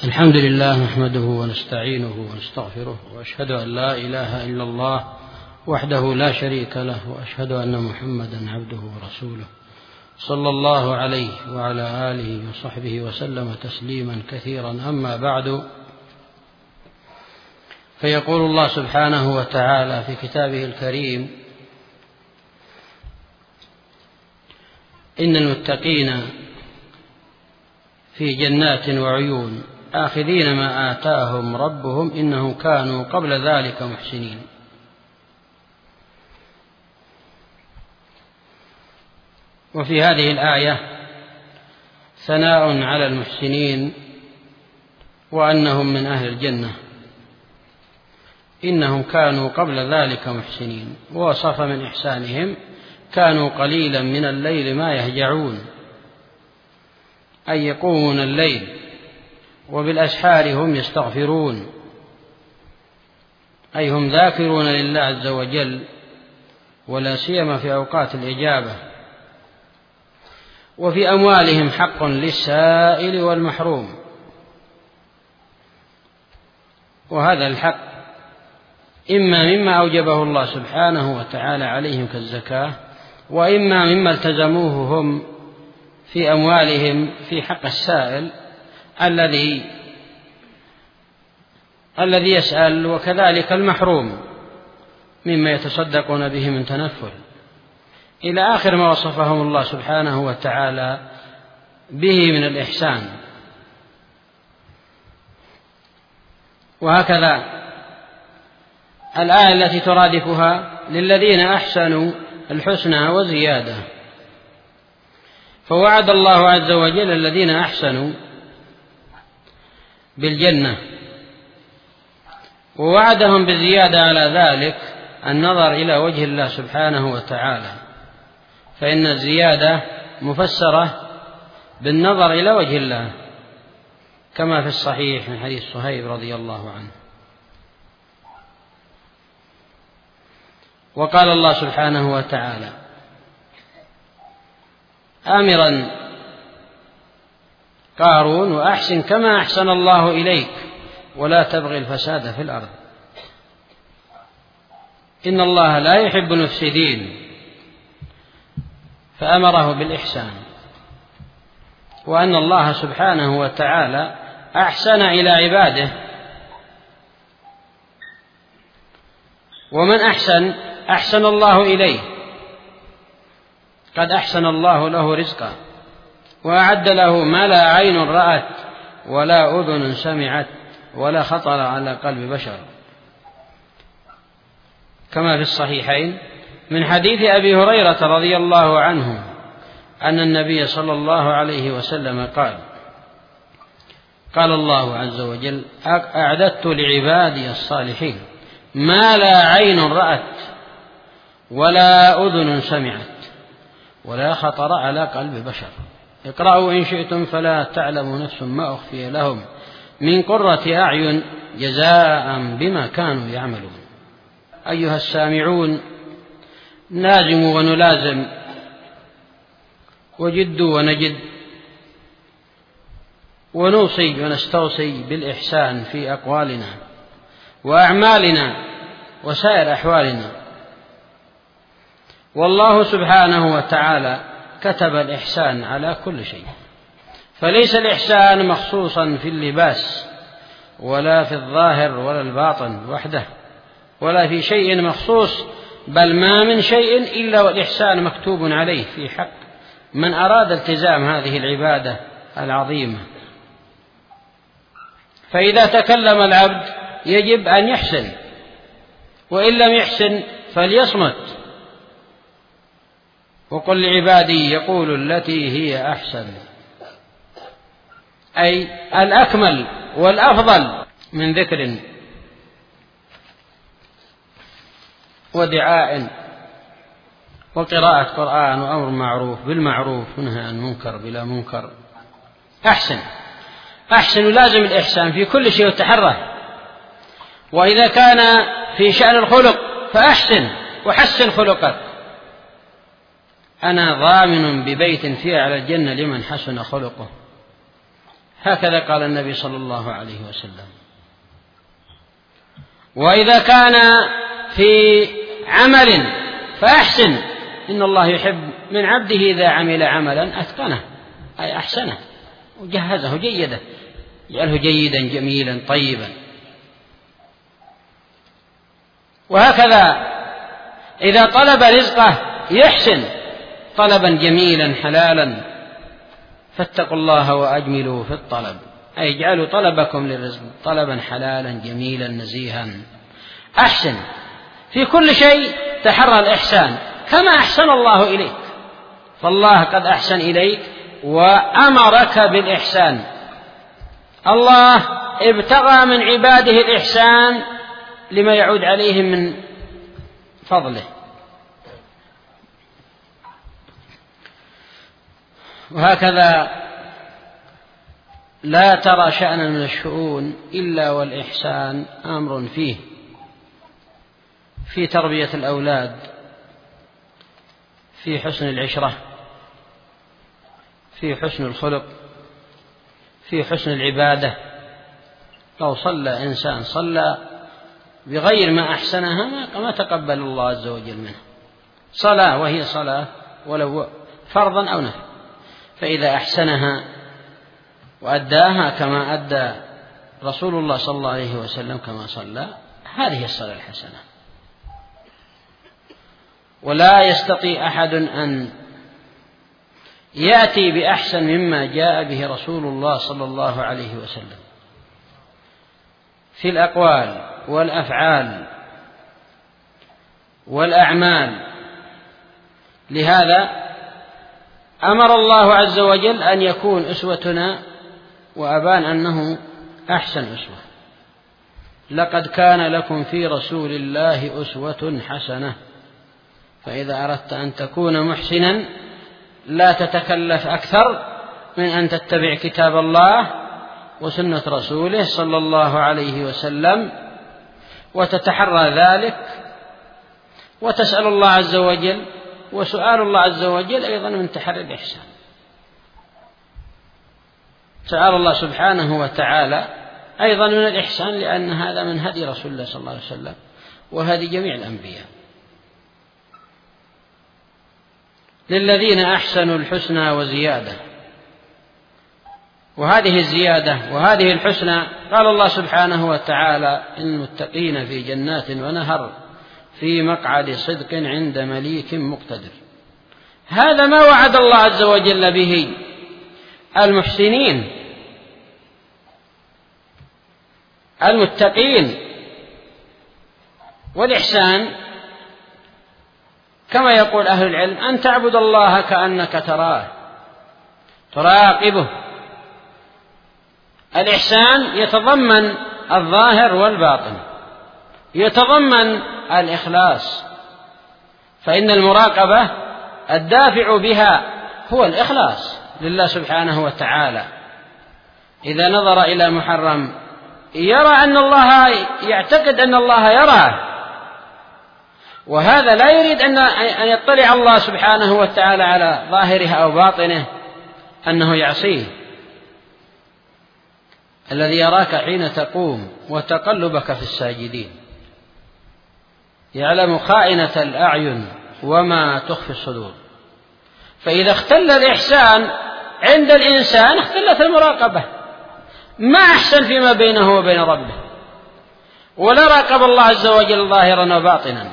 الحمد لله نحمده ونستعينه ونستغفره وأشهد أن لا إله إلا الله وحده لا شريك له وأشهد أن محمدا عبده ورسوله صلى الله عليه وعلى آله وصحبه وسلم تسليما كثيرا. أما بعد، فيقول الله سبحانه وتعالى في كتابه الكريم: إن المتقين في جنات وعيون آخذين ما آتاهم ربهم إنهم كانوا قبل ذلك محسنين. وفي هذه الآية ثناء على المحسنين وأنهم من أهل الجنة، إنهم كانوا قبل ذلك محسنين. ووصف من إحسانهم: كانوا قليلا من الليل ما يهجعون، أي يقومون الليل، وبالأسحار هم يستغفرون، أي هم ذاكرون لله عز وجل، ولا سيما في أوقات الإجابة. وفي أموالهم حق للسائل والمحروم، وهذا الحق إما مما أوجبه الله سبحانه وتعالى عليهم كالزكاة، وإما مما التزموه هم في أموالهم في حق السائل الذي يسأل، وكذلك المحروم مما يتصدقون به من تنفل، إلى آخر ما وصفهم الله سبحانه وتعالى به من الإحسان. وهكذا الآية التي ترادفها: للذين أحسنوا الحسنى وزيادة. فوعد الله عز وجل الذين أحسنوا بالجنة، ووعدهم بالزيادة على ذلك النظر إلى وجه الله سبحانه وتعالى، فإن الزيادة مفسرة بالنظر إلى وجه الله، كما في الصحيح من حديث صهيب رضي الله عنه. وقال الله سبحانه وتعالى آمرا قارون: وأحسن كما أحسن الله إليك ولا تبغي الفساد في الأرض إن الله لا يحب المفسدين. فأمره بالإحسان، وأن الله سبحانه وتعالى أحسن إلى عباده، ومن أحسن الله إليه. قد أحسن الله له رزقا، وأعد له ما لا عين رأت ولا أذن سمعت ولا خطر على قلب بشر، كما في الصحيحين من حديث أبي هريرة رضي الله عنه أن النبي صلى الله عليه وسلم قال الله عز وجل: أعددت لعبادي الصالحين ما لا عين رأت ولا أذن سمعت ولا خطر على قلب بشر. اقرأوا إن شئتم فلا تعلم نفس ما أخفي لهم من قرة أعين جزاء بما كانوا يعملون. أيها السامعون، نلازم ونلازم، وجدوا ونجد، ونوصي ونستوصي بالإحسان في أقوالنا وأعمالنا وسائر أحوالنا. والله سبحانه وتعالى كتب الإحسان على كل شيء، فليس الإحسان مخصوصا في اللباس ولا في الظاهر ولا الباطن وحده، ولا في شيء مخصوص، بل ما من شيء إلا والإحسان مكتوب عليه في حق من أراد التزام هذه العبادة العظيمة. فإذا تكلم العبد يجب أن يحسن، وإن لم يحسن فليصمت. وقل لعبادي يقولوا التي هي أحسن، أي الأكمل والأفضل من ذكر ودعاء وقراءة قرآن وأمر معروف بالمعروف ونهي عن منكر بلا منكر. أحسن لازم الإحسان في كل شيء وتحرى. وإذا كان في شأن الخلق فأحسن وحسن خلقك. أنا ضامن ببيت فيه على الجنة لمن حسن خلقه. هكذا قال النبي صلى الله عليه وسلم. وإذا كان في عمل فأحسن، إن الله يحب من عبده إذا عمل عملا أتقنه، أي أحسنه وجهزه جيدا، يجعله جيدا جميلا طيبا. وهكذا إذا طلب رزقه يحسن طلبا جميلا حلالا، فاتقوا الله وأجملوا في الطلب، أي اجعلوا طلبكم للرزق طلبا حلالا جميلا نزيها. أحسن في كل شيء، تحرى الإحسان كما أحسن الله إليك، فالله قد أحسن إليك وأمرك بالإحسان. الله ابتغى من عباده الإحسان لما يعود عليهم من فضله. وهكذا لا ترى شأنا من الشؤون إلا والإحسان أمر فيه، في تربية الأولاد، في حسن العشرة، في حسن الخلق، في حسن العبادة. لو صلى إنسان صلى بغير ما أحسنها ما تقبل الله عز وجل منه صلاة، وهي صلاة ولو فرضا أو نفل، فإذا أحسنها وأداها كما أدى رسول الله صلى الله عليه وسلم كما صلى، هذه الصلاة الحسنة. ولا يستطيع أحد أن يأتي بأحسن مما جاء به رسول الله صلى الله عليه وسلم في الأقوال والأفعال والأعمال. لهذا أمر الله عز وجل أن يكون أسوتنا، وأبان أنه أحسن أسوة. لقد كان لكم في رسول الله أسوة حسنة. فإذا أردت أن تكون محسنا لا تتكلف أكثر من أن تتبع كتاب الله وسنة رسوله صلى الله عليه وسلم، وتتحرى ذلك، وتسأل الله عز وجل. وسؤال الله عز وجل أيضا من تحري الإحسان. سأل الله سبحانه وتعالى أيضا من الإحسان، لأن هذا من هدي رسول الله صلى الله عليه وسلم وهدي جميع الأنبياء. للذين أحسنوا الحسنى وزيادة. وهذه الزيادة وهذه الحسنى قال الله سبحانه وتعالى: إن المتقين في جنات ونهر في مقعد صدق عند مليك مقتدر. هذا ما وعد الله عز وجل به المحسنين المتقين. والإحسان كما يقول أهل العلم أن تعبد الله كأنك تراه تراقبه. الإحسان يتضمن الظاهر والباطن، يتضمن الإخلاص، فإن المراقبة الدافع بها هو الإخلاص لله سبحانه وتعالى. إذا نظر إلى محرم يرى أن الله، يعتقد أن الله يراه، وهذا لا يريد أن يطلع الله سبحانه وتعالى على ظاهره أو باطنه أنه يعصيه. الذي يراك حين تقوم وتقلبك في الساجدين، يعلم خائنة الأعين وما تخفي الصدور. فإذا اختل الإحسان عند الإنسان اختلت المراقبة، ما أحسن فيما بينه وبين ربه، ولا راقب الله عز وجل ظاهرا وباطنا،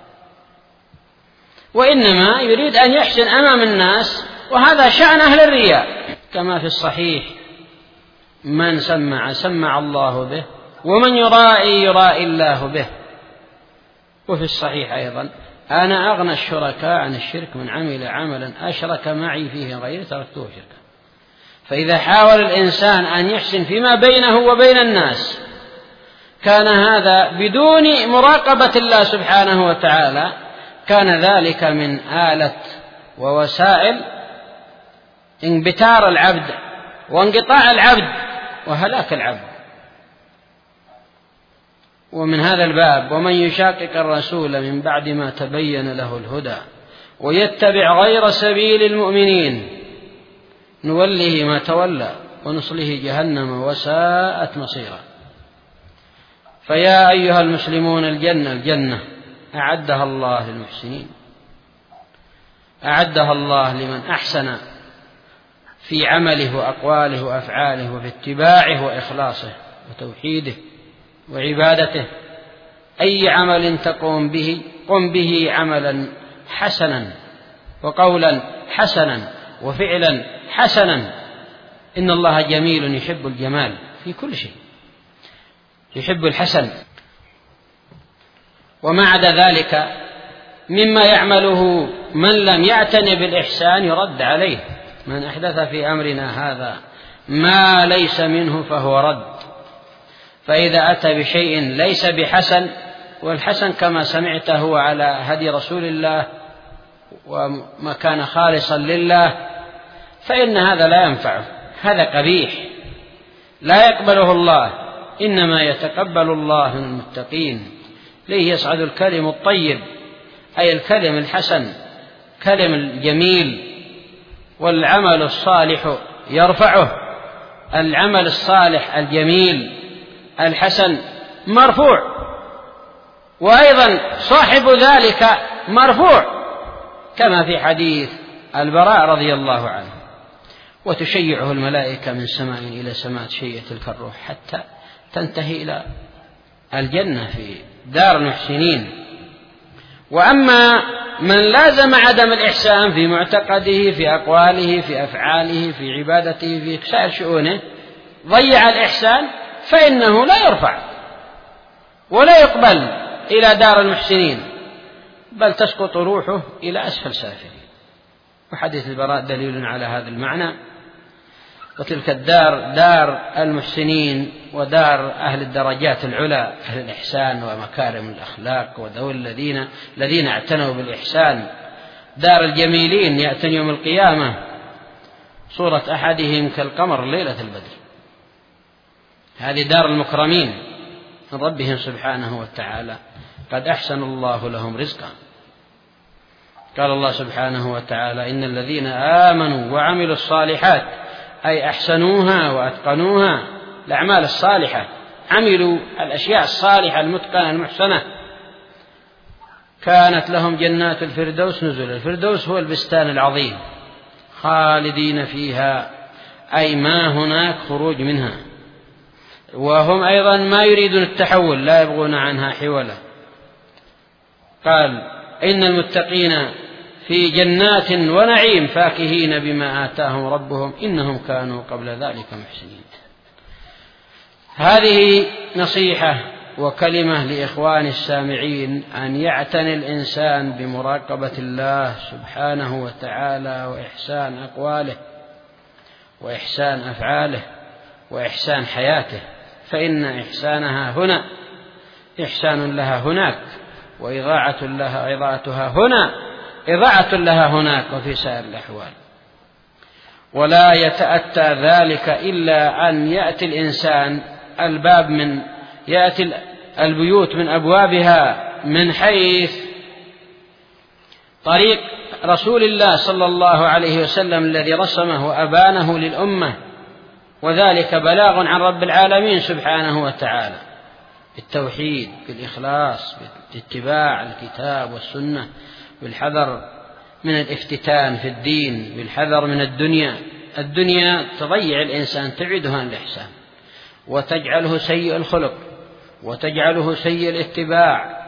وإنما يريد أن يحسن أمام الناس، وهذا شأن أهل الرياء. كما في الصحيح: من سمع الله به، ومن يرائي الله به. وفي الصحيح أيضا: أنا أغنى الشركاء عن الشرك، من عمل عملا أشرك معي فيه غيري تركته شركا. فإذا حاول الإنسان أن يحسن فيما بينه وبين الناس كان هذا بدون مراقبة الله سبحانه وتعالى، كان ذلك من آلة ووسائل انبتار العبد وانقطاع العبد وهلاك العبد. ومن هذا الباب: ومن يشاقق الرسول من بعد ما تبين له الهدى ويتبع غير سبيل المؤمنين نوله ما تولى ونصله جهنم وساءت مصيرا. فيا أيها المسلمون الجنة أعدها الله للمحسنين، أعدها الله لمن أحسن في عمله وأقواله وأفعاله وفي اتباعه وإخلاصه وتوحيده وعبادته. أي عمل تقوم به قم به عملا حسنا وقولا حسنا وفعلا حسنا. إن الله جميل يحب الجمال في كل شيء، يحب الحسن. وما عدا ذلك مما يعمله من لم يعتني بالإحسان يرد عليه. من أحدث في أمرنا هذا ما ليس منه فهو رد. فإذا أتى بشيء ليس بحسن، والحسن كما سمعت هو على هدي رسول الله وما كان خالصا لله، فإن هذا لا ينفعه، هذا قبيح لا يقبله الله. إنما يتقبل الله من المتقين. ليه يصعد الكلم الطيب، أي الكلم الحسن، كلم الجميل، والعمل الصالح يرفعه. العمل الصالح الجميل الحسن مرفوع، وأيضا صاحب ذلك مرفوع، كما في حديث البراء رضي الله عنه: وتشيعه الملائكة من سماء إلى سماء تشيع تلك الروح حتى تنتهي إلى الجنة في دار المحسنين. وأما من لازم عدم الإحسان في معتقده، في أقواله، في أفعاله، في عبادته، في سائر شؤونه، ضيع الإحسان، فإنه لا يرفع ولا يقبل إلى دار المحسنين، بل تسقط روحه إلى أسفل سافلين. وحديث البراء دليل على هذا المعنى. وتلك الدار دار المحسنين ودار أهل الدرجات العلى، أهل الإحسان ومكارم الأخلاق، وذوي الذين اعتنوا بالإحسان. دار الجميلين يأتي يوم القيامة صورة أحدهم كالقمر ليلة البدر. هذه دار المكرمين من ربهم سبحانه وتعالى، قد أحسن الله لهم رزقا. قال الله سبحانه وتعالى: إن الذين آمنوا وعملوا الصالحات، أي أحسنوها وأتقنوها، الأعمال الصالحة، عملوا الأشياء الصالحة المتقنة المحسنة، كانت لهم جنات الفردوس نزلا. الفردوس هو البستان العظيم، خالدين فيها، أي ما هناك خروج منها، وهم أيضا ما يريدون التحول، لا يبغون عنها حولا. قال: إن المتقين في جنات ونعيم فاكهين بما آتاهم ربهم إنهم كانوا قبل ذلك محسنين. هذه نصيحة وكلمة لإخوان السامعين، أن يعتني الإنسان بمراقبة الله سبحانه وتعالى، وإحسان أقواله وإحسان أفعاله وإحسان حياته، فإن إحسانها هنا إحسان لها هناك، إضاعة لها هناك وفي سائر الأحوال. ولا يتأتى ذلك إلا أن يأتي الإنسان يأتي البيوت من أبوابها من حيث طريق رسول الله صلى الله عليه وسلم الذي رسمه وأبانه للأمة، وذلك بلاغ عن رب العالمين سبحانه وتعالى، بالتوحيد، بالإخلاص، باتباع الكتاب والسنة، بالحذر من الافتتان في الدين، بالحذر من الدنيا تضيع الإنسان، تبعده عن الإحسان، وتجعله سيء الخلق، وتجعله سيء الاتباع،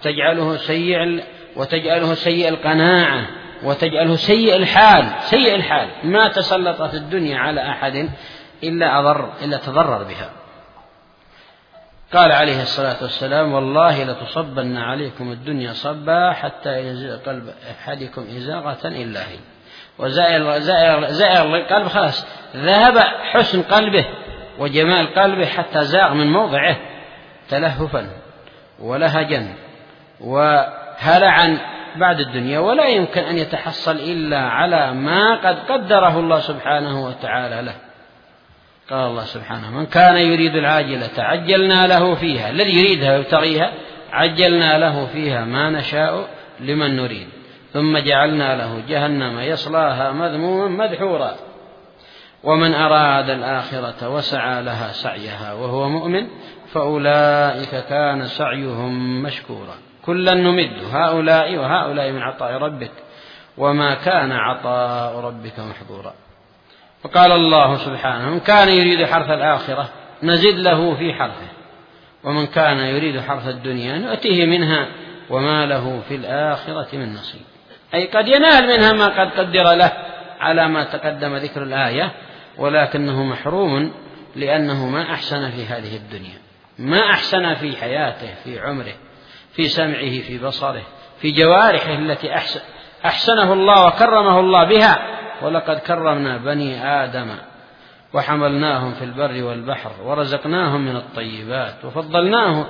وتجعله سيء القناعة، وتجعله سيء الحال. ما تسلط في الدنيا على أحد إلا تضرر بها. قال عليه الصلاة والسلام: والله لتصبن عليكم الدنيا صبا حتى يزيغ قلب أحدكم إزاغة إلا هي. وزائر القلب خلاص ذهب حسن قلبه وجمال قلبه حتى زاغ من موضعه تلهفا ولهجا وهلعا بعد الدنيا، ولا يمكن أن يتحصل إلا على ما قد قدره الله سبحانه وتعالى له. قال الله سبحانه: من كان يريد العاجلة عجلنا له فيها، الذي يريدها ويبتغيها عجلنا له فيها ما نشاء لمن نريد ثم جعلنا له جهنم يصلاها مذموما مدحورا. ومن أراد الآخرة وسعى لها سعيها وهو مؤمن فأولئك كان سعيهم مشكورا كلا نمد هؤلاء وهؤلاء من عطاء ربك وما كان عطاء ربك محظورا. وقال الله سبحانه من كان يريد حرث الآخرة نزد له في حرثه ومن كان يريد حرث الدنيا نؤتيه منها وما له في الآخرة من نصيب، أي قد ينال منها ما قد قدر له على ما تقدم ذكر الآية، ولكنه محروم لأنه ما أحسن في هذه الدنيا، ما أحسن في حياته، في عمره، في سمعه، في بصره، في جوارحه التي أحسنه الله وكرمه الله بها. ولقد كرمنا بني آدم وحملناهم في البر والبحر ورزقناهم من الطيبات وفضلناهم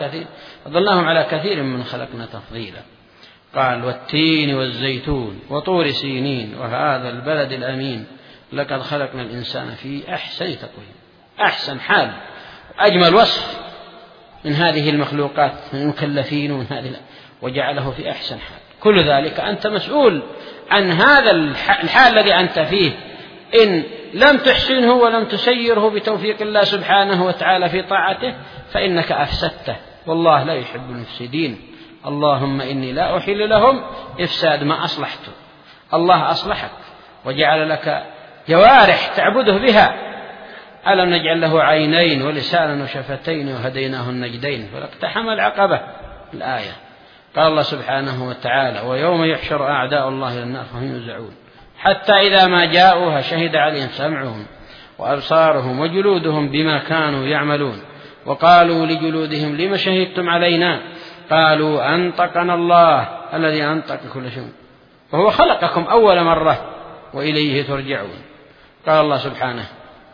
على كثير من خلقنا تفضيلا. قال والتين والزيتون وطور سينين وهذا البلد الأمين لقد خلقنا الإنسان في أحسن تقويم، أحسن حال أجمل وصف من هذه المخلوقات من المكلفين ومن هذه وجعله في أحسن حال. كل ذلك أنت مسؤول عن هذا الحال الذي أنت فيه، إن لم تحسنه ولم تسيره بتوفيق الله سبحانه وتعالى في طاعته فإنك أفسدته، والله لا يحب المفسدين. اللهم إني لا أحل لهم إفساد ما أصلحته. الله أصلحك وجعل لك جوارح تعبده بها، ألم نجعل له عينين ولسانا وشفتين وهديناه النجدين فلاقتحم العقبة الآية. قال الله سبحانه وتعالى ويوم يحشر أعداء الله إلى النار فهم يوزعون حتى إذا ما جاءوها شهد عليهم سمعهم وأبصارهم وجلودهم بما كانوا يعملون وقالوا لجلودهم لم شهدتم علينا قالوا أنطقنا الله الذي أنطق كل شيء وهو خلقكم أول مرة وإليه ترجعون. قال الله سبحانه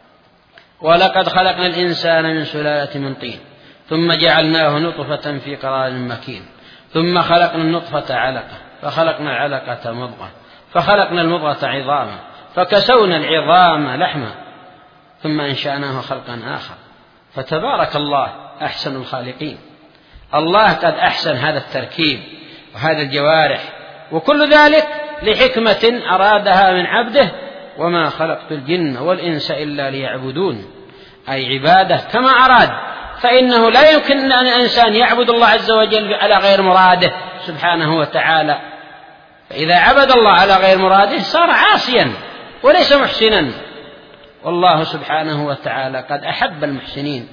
ولقد خلقنا الإنسان من سلالة من طين ثم جعلناه نطفة في قرار مكين ثم خلقنا النطفة علقة فخلقنا العلقة مضغة فخلقنا المضغة عظاما فكسونا العظام لحما ثم أنشأناه خلقا آخر فتبارك الله أحسن الخالقين. الله قد أحسن هذا التركيب وهذا الجوارح وكل ذلك لحكمة أرادها من عبده وما خلقت الجن والإنس إلا ليعبدون، أي عبادة كما أراد، فإنه لا يمكن أن الإنسان يعبد الله عز وجل على غير مراده سبحانه وتعالى، فإذا عبد الله على غير مراده صار عاصيا وليس محسنا. والله سبحانه وتعالى قد أحب المحسنين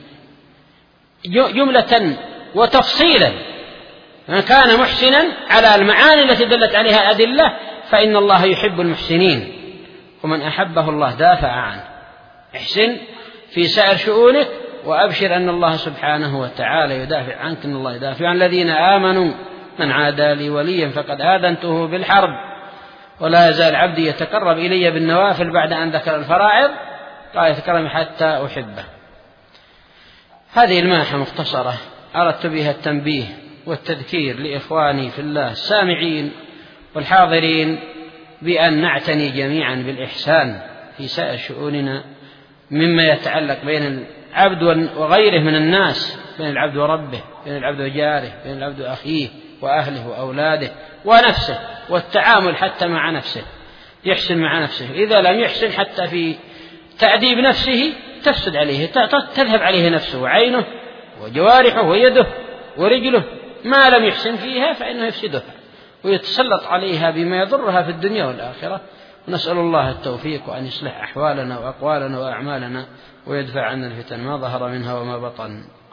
جملة وتفصيلا، من كان محسنا على المعاني التي دلت عليها الأدلة فإن الله يحب المحسنين، ومن أحبه الله دافع عنه. احسن في سائر شؤونك وأبشر أن الله سبحانه وتعالى يدافع عنك، أن الله يدافع عن الذين آمنوا من عادى لي وليا فقد آذنته بالحرب ولا يزال عبدي يتقرب إلي بالنوافل بعد أن ذكر الفرائض قال يتقرب حتى أحبه. هذه الماحة مختصرة أردت بها التنبيه والتذكير لإخواني في الله السامعين والحاضرين بأن نعتني جميعا بالإحسان في سائر شؤوننا مما يتعلق بين العبد وغيره من الناس، بين العبد وربه، بين العبد وجاره، بين العبد وأخيه وأهله وأولاده ونفسه، والتعامل حتى مع نفسه، يحسن مع نفسه. إذا لم يحسن حتى في تأديب نفسه تفسد عليه، تذهب عليه نفسه وعينه وجوارحه ويده ورجله، ما لم يحسن فيها فإنه يفسدها ويتسلط عليها بما يضرها في الدنيا والآخرة. ونسأل الله التوفيق وأن يصلح أحوالنا وأقوالنا وأعمالنا ويدفع عنا الفتن ما ظهر منها وما بطن.